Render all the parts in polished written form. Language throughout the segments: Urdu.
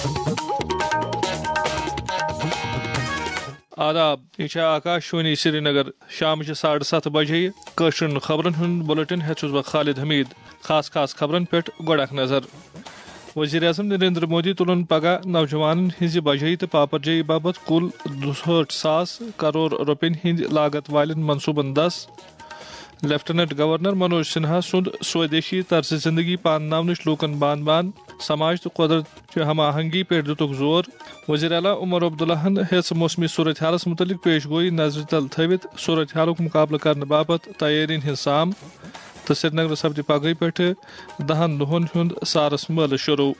آداب، یہ آکاشوانی سری نگر شام 7:30 بجے قشرن خبرن ہند بلٹن ہیس بہ خالد حمید۔ خاص خبرن پہ گۄڈٕ نظر۔ وزیر اعظم نریندر مودی تلن پگہ نوجوانن ہز بجائی تو پاپرجائی باپت کل 62,000 کروڑ روپین ہند لاگت والن منصوبن 10۔ لیفٹیننٹ گورنر منوج سنہا سند سودیشی طرز زندگی پانناونچ لوکن بان بان سماج تو قدرت ہم آہنگی پہ دتک زور۔ وزیر اعلیٰ عمر عبداللہن ہیژ موسمی صورتحالس متعلق پیش گوئی نظر تل تھوت صورتحالک مقابلہ کرنے باپت تیارین ہند سام تو سری نگر سپدِ پگہ پہ 10 دہن ہند سارس مل شروع۔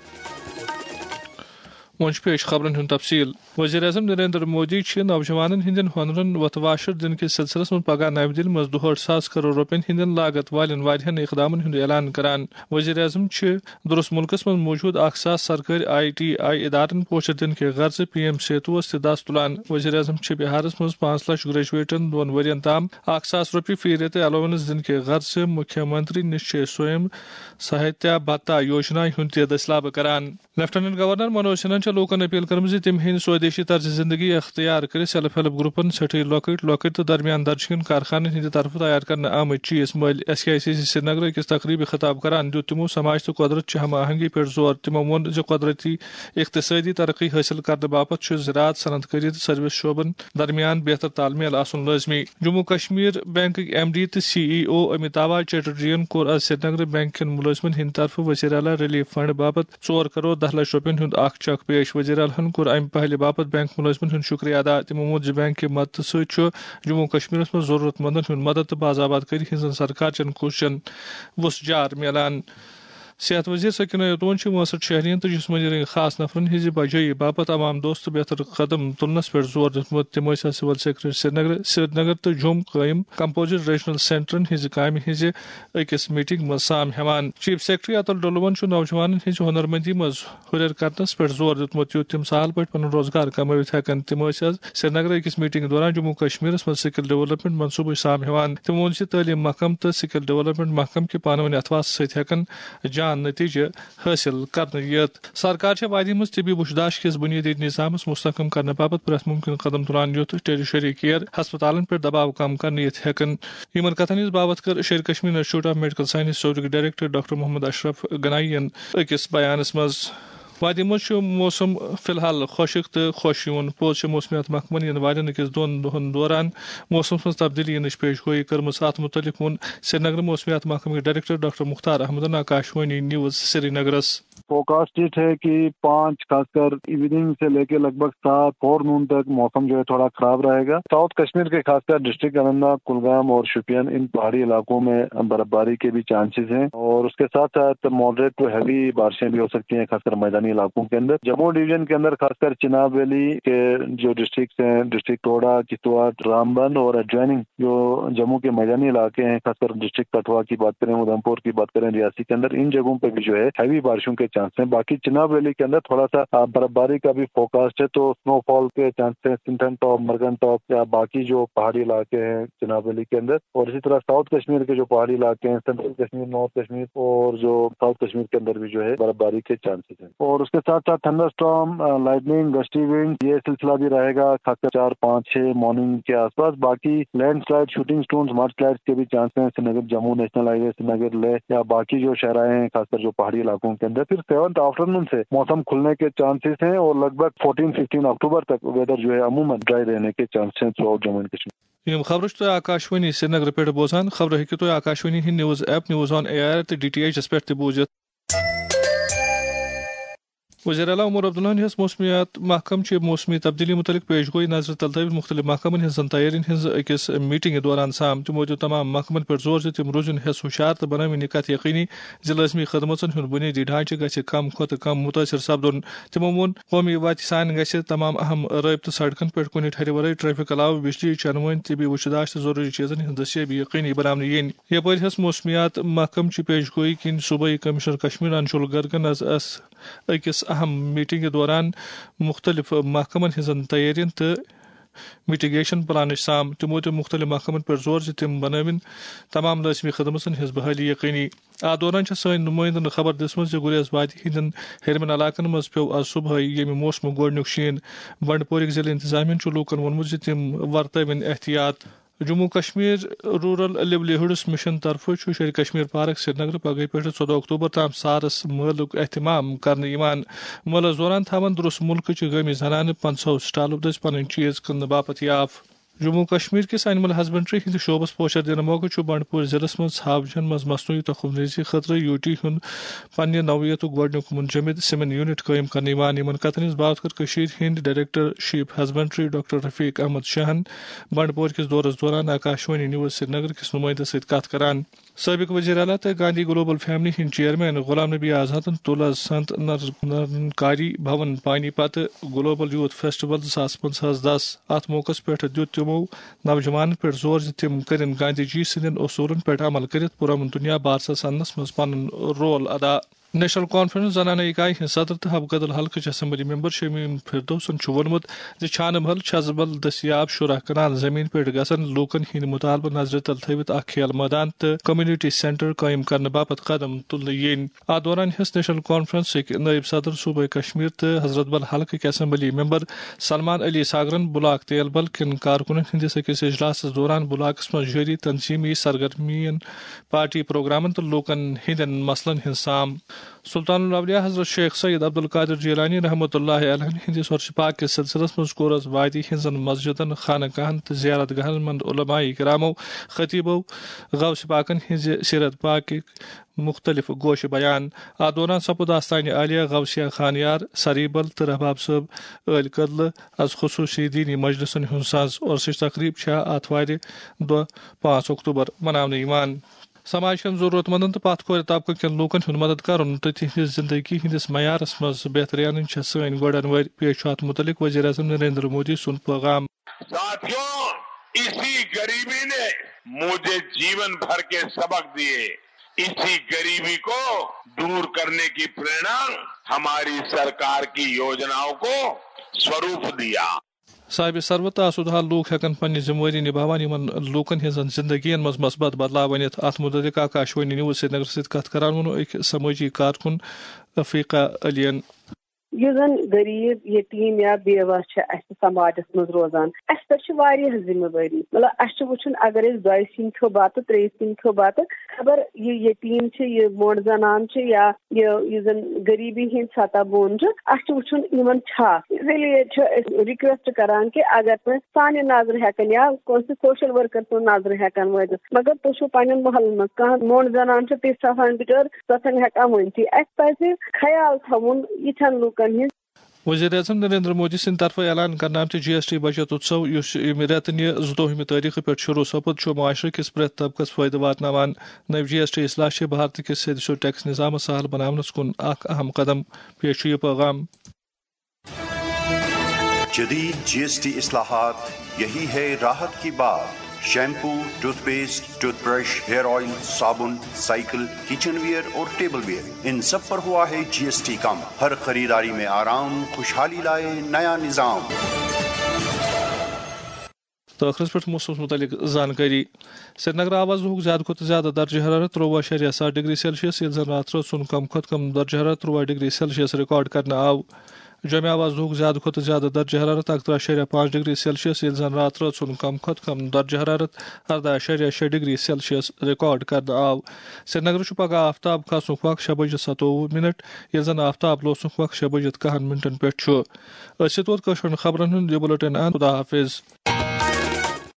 ون پیش خبرن ہند تفصیل۔ وزیر اعظم نریندر مودی نوجوانن ہندین ہنرن وت واشر دن کس سلسلس من پگہ نئی دہلی مز 62,000 کروڑ روپین ہندین لاگت والن واریاہن اقدامن ہند اعلان کران۔ وزیر اعظم درست ملکس من موجود 1,000 سرکاری ITI ادارن پوچھر دن کے غرض PM سیتوس تہ دس تلان۔ وزیر اعظم بہارس مز 5 لاکھ گریجویٹن 2 ورین تام 1,000 روپیہ فی ریت الاونس دن کے غرض مکھیہ منتری نشچے سویم سہایتا بھتا یوجنا ہند تہ دستیاب کران۔ لیفٹیننٹ گورنر منوج سنہا لوکن اپیل کرم تم ہند سودیشی طرز زندگی اختیار کر سیلف ہیلپ گروپن سٹھی لۄکٕٹۍ تو درمیان درجکن کارخانن ہند طرف تیار کرنے آمت چیز مل SKICC سری نگر اکس تقریبی خطاب کران دیت تمو سماج تو قدرت ہم آہنگی پہ زور۔ تمو وون قدرتی اقتصادی ترقی حاصل کرنے باپت زراعت صنعت کاری تو سروس شعبن درمیان بہتر تال میل آسن لازمی۔ جموں کشمیر بینک MD تو CEO امیتابھا چیٹرجین کور آز سری نگر بینک کن ملازمن ہند طرف وزیر اعلیٰ ریلیف فنڈ باپت 4 کروڑ 10 لچھ روپین ہند اخ چک پیش۔ وزیر اعلیٰ کور ام پہلے باپت بینک ملازمن ہند شکریہ ادا۔ تمو وون بینک کے مدد ست جموں کشمیر من ضرورت مندن ہند مدد تو باضابط کری ہزن سرکار چن کوششن وسجار میلان۔ صحت وزیر سکینہ یتون 62 شہرین تو جسمانی خاص نفرن ہز بجائی باپت عوام دوست بہتر قدم تلنس پہ زور دتمت۔ تم سول سیکرٹری سری نگر تو جوم قائم کمپوزٹ ریجنل سینٹرن ہز کامہ ہز اکس میٹنگ مز سام ہیوان۔ چیف سیکرٹری اتل ڈولون نوجوانن ہز ہنرمندی مز ہریر کرنس پہ زور دتمت یوت تم سہل پہ پن روزگار کموت ہیکن۔ تم سری نگر اکس میٹنگ دوران جموں کشمیر مز سکل ڈیولپمنٹ منصوبہ سام ہیوان۔ تم وون تعلیم محکمہ تو سکل ڈیولپمنٹ محکمہ کے پانونی اتواس ست ہیکن جان نتیجہ حاصل کرنے یت۔ سرکار وادی مز طبی بشداشت کس بنیادی نظام مستحکم کرنے باپت پریت ممکن قدم تلان یوت ٹیریشری کیئر ہسپتالن پہ دباؤ کم کرنے یت ہیکن۔ یمن کتھن ہز بابت کر Sher Kashmir institute of medical science صوبک ڈائریکٹر ڈاکٹر محمد اشرف گنائی اکس بیانس مز۔ وادی مز موسم فی الحال خشک تو خوش یون پوز موسمیات محکمن ین والن اکس 2 دہن دوران موسم مز تبدیلی ینچ پیش گوئی کرمس۔ ات متعلق وون سری نگر موسمیات محکمہ کے ڈائریکٹر ڈاکٹر مختار احمدن آکاشوانی نیوز سری نگرس۔ فوکاسٹ ہے کہ 5 خاص کر ایوننگ سے لے کے لگ بھگ 7 فور نون تک موسم جو ہے تھوڑا خراب رہے گا۔ ساؤتھ کشمیر کے خاص کر ڈسٹرکٹ اننت ناگ، کلگام اور شوپین ان پہاڑی علاقوں میں برف باری کے بھی چانسز ہیں، اور اس کے ساتھ ساتھ ماڈریٹ ٹو ہیوی بارشیں بھی ہو سکتی ہیں خاص کر میدانی علاقوں کے اندر۔ جموں ڈویژن کے اندر خاص کر چناب ویلی کے جو ڈسٹرکٹس ہیں، ڈسٹرکٹ ٹوڈا، کشتواڑ، رامبن اور ایڈجوائننگ جو جموں کے میدانی علاقے ہیں، خاص کر ڈسٹرکٹ کٹھوا کی بات کریں، ادھمپور کی بات کریں، ریاسی کے اندر ان جگہوں پہ بھی جو ہے ہیوی بارشوں کے چانس ہیں۔ باقی چناب ویلی کے اندر تھوڑا سا برف باری کا بھی فوکاسٹ ہے، تو سنو فال کے چانس ہیں سنتھن ٹاپ، مرگن ٹاپ یا باقی جو پہاڑی علاقے ہیں چناب ویلی کے اندر، اور اسی طرح ساؤتھ کشمیر کے جو پہاڑی علاقے ہیں، سینٹرل کشمیر، نارتھ کشمیر اور جو ساؤتھ کشمیر کے اندر بھی جو ہے برف باری کے چانسز ہیں۔ اور اس کے ساتھ ساتھ thunderstorm, lightning, gusty wind, یہ سلسلہ بھی رہے گا خاص کر 4، 5، 6 مارننگ کے آس پاس۔ باقی landslide, shooting stones, mudslides کے بھی چانس ہیں Srinagar Jammu national highway, Srinagar لے یا باقی جو شہرائیں ہیں خاص کر جو پہاڑی علاقوں کے اندر۔ پھر 7 آفٹرنون سے موسم کھلنے کے چانسز ہیں، اور لگ بھگ 14-15 اکتوبر تک ویدر جو ہے عموماً ڈرائی رہنے کے چانس ہیں throughout Jammu and Kashmir. یم خبر تو آکاشوانی سری نگر پہ بوزان۔ خبر ہیکو تھی آکاشوانی ہند news app news on AIR تو DTH پہ تہ بوزت۔ وزیر اعلیٰ عمر عبداللہ ہس موسمیات محکمہ موسمی تبدیلی متعلق پیش گوئی نظر تل تھوت مختلف محکمن ہزن تیارین ہز اکس میٹنگ دوران سام۔ تمو دیت تمام محکمن پہ زور تم روزن حس ہوشیار تو بنوین یہ کت یقینی لازمی خدمتن ہند بنیادی ڈھانچہ گھِ کم کھت کم متاثر سپدن۔ تمو وون قومی وتہ سان گھِ تمام اہم رابطہ سڑکن پہ کن ٹھہر ورائے ٹریفک علاوہ بجلی، چنوین، طبی وشداشت ضروری چیزن ہند دستیابی یقینی بنانے ین۔ یپر ہس موسمیات محکمہ پیش گوئی کن صوبائی کمشنر کشمیر انشول گرگن از اکس اہم میٹنگ دوران مختلف محکمن ہزن تیارین تو مٹیگیشن پلانچ سام تمو تم مختلف محکمن پر زور تم بنوین تمام لازمی خدمتن ہز بحالی یقینی ات دوران سن نمائندن خبر دسم گریز وادی ہندین ہیرمن علاقن مز پیو آج صبح یم موسم گوڈنیک شین بنڈپورک ضلع انتظامیہ لوکن وونمت تم ورتوین احتیاط Jammu Kashmir rural livelihoods mission طرف شیر کشمیر پارک سری نگر پگہ پہ 14 اکتوبر تام سارس ملک اہتمام کرنے ملس دوران تھاون درست ملک گمی زنانہ 500 سٹالو دس پن چیز کن باپت یاف جموں کشمیر کس اینیمل ہسبنڈری ہند شعبس پوچھر دن موقع بنڈپور ضلع مز ژھاوجن مز مصنوعی تخم ریزی خطر یوٹی ہند پنہ نوعیت گوڈنیک منجمد سمن یونٹ قائم کرنے قطن ہز بات کر ہند director sheep husbandry doctor Rafiq Ahmad شاہن بنڈپور کس دورس دوران آکاشوانی نیوز سری نگر کس نمائندہ ست کت کران سابق وزیر اعلیٰ تو گاندھی گلوبل فیملی ہند چیئرمین غلام نبی آزادن تل سنت نرنکاری بھون پانی پتہ گلوبل یوتھ فیسٹول 2015-10 ات موقع پہ دت تمو نوجوان پہ زور تم کرن گاندھی جی سندین اصولن پہ عمل کرت پورامن دنیا بارسس انس مز پن رول ادا نیشنل کانفرنس زنانہ اکائی ہند صدر تو حبگدل حلقہ اسمبلی ممبر شمیم فردوسن ونمت چھانہ محل چھزبل دستیاب شرح کنال زمین پہ گھن لوکن ہند مطالبہ نظر تل تھوت اخ کھیل میدان تو کمیونٹی سینٹر قائم کرنے باپت قدم تلنے ین ات دوران ہس نیشنل کانفرنس نائب صدر صوبہ کشمیر تو حضرت بل حلقہ اسمبلی ممبر سلمان علی ساگرن بلاک تیل بل کن کارکنن ہندس اکس اجلاس دوران بلاکس مز جاری تنظیمی سرگرمین پارٹی پروگرامن تو لوکن ہندین مسلن ہند سام سلطان الاولیاء حضرت شیخ سید عبد القادر جیلانی رحمۃ اللہ علیہ ہندس ورش پاک کے سلسلس مز کورس وادی ہنزن مسجدن خانہ گاہن تو زیارت گاہن مند علماء کرامو خطیبو غوث پاکن ہز سیرت پاک مختلف گوش بیان ات دوران سپد آستانہ عالیہ غوثیہ خانیار سریبل تو رحباب صاحب عل قدل از خصوصی دینی مجلسن ہند ساز اور سچ تقریب آتوار دہ 5 اکتوبر منانے سماج کن ضرورت مندن تو پت کور طبقہ کن لوکن ہند مدد کرن تو تہذ زندگی ہندس معیارس مز بہتری ان سن گوڑن ور پیش ات متعلق وزیر اعظم نریندر مودی سن پیغام ساتھیوں اسی غریبی نے مجھے جیون بھر کے سبق دیے اسی غریبی کو دور کرنے کی پریرنا ہماری سرکار کی یوجناؤں کو سوروپ دیا صاحب ثروت آسود حال لوک ہیکن پنہ ذمہ داری نبھاوان لوکن ہزن زندگی مز مثبت بدلاو ونت ات متعلق آکاشوانی نیوز سری نگر ست کت کران ون ایک سماجی کارکن رفیقہ علین یہ زن غریب یتیم یا بیوہ سماجس مز روزان اس پہ ذمہ داری مطلب اس وچن اگر اس 2 سین کھو بات 3 سین کھو بات خبر یہ یتیم یہ مونڈ زنان یا یہ زن غریبی ہند سطح بون اس وچن یمن چھا اسی لیے ریکویسٹ کران کہ اگر سانہ نظر ہیکن یا سوشل ورکر سن نظر ہیکن وات مگر تھی پنن محل مز کھانا مونڈ زنان تیس آسان بچر سن ہیکان ونتھی اس پہ خیال تھون یتھن لوکن. وزیر اعظم نریندر مودی سند طرف اعلان کرنے آمت جی ایس ٹی بچت اتسو اس ریتن 12 تاریخ پہ شروع سپد معاشرہ کس پریت طبقس فائدہ واتناوان نو جی ایس ٹی اصلاح بھارت کس سیدسو ٹیکس نظام سہل بناونس کن اخ اہم قدم پیش یہ پیغام جدید جی ایس ٹی اصلاحات یہی ہے راحت کی بات. Shampoo, toothpaste, toothbrush, hair oil, صابن، سائیکل، کچن ویئر اور ٹیبل ویئر ان سب پر ہوا ہے جی ایس ٹی کم. ہر خریداری میں آرام، خوشحالی لائے نیا نظام. تو آخرس پہ موسم متعلق زانکاری سری نگر آواز دہک زیادہ کھت زیادہ درجہ حرارت 13.7 ڈگری سیلسیس یل زن رات سن کم کھت کم درجہ حرارت 13 ڈگری سیلسیس ریکارڈ کرنے آو. جامع آواز دہک زیادہ کھت زیادہ درجہ حرارت 11.5 ڈگری سیلسیس یل زن رات سن کم کھت کم درجہ حرارت 14.6 ڈگری سیلسیس ریکارڈ کرنے آو. سری نگر پگہ آفتاب کھسن وقت 6:27 یل زن آفتاب لوسن وقت 6:10 پہ. ست ووت خبرن ہند یہ بلٹن. خدا حافظ.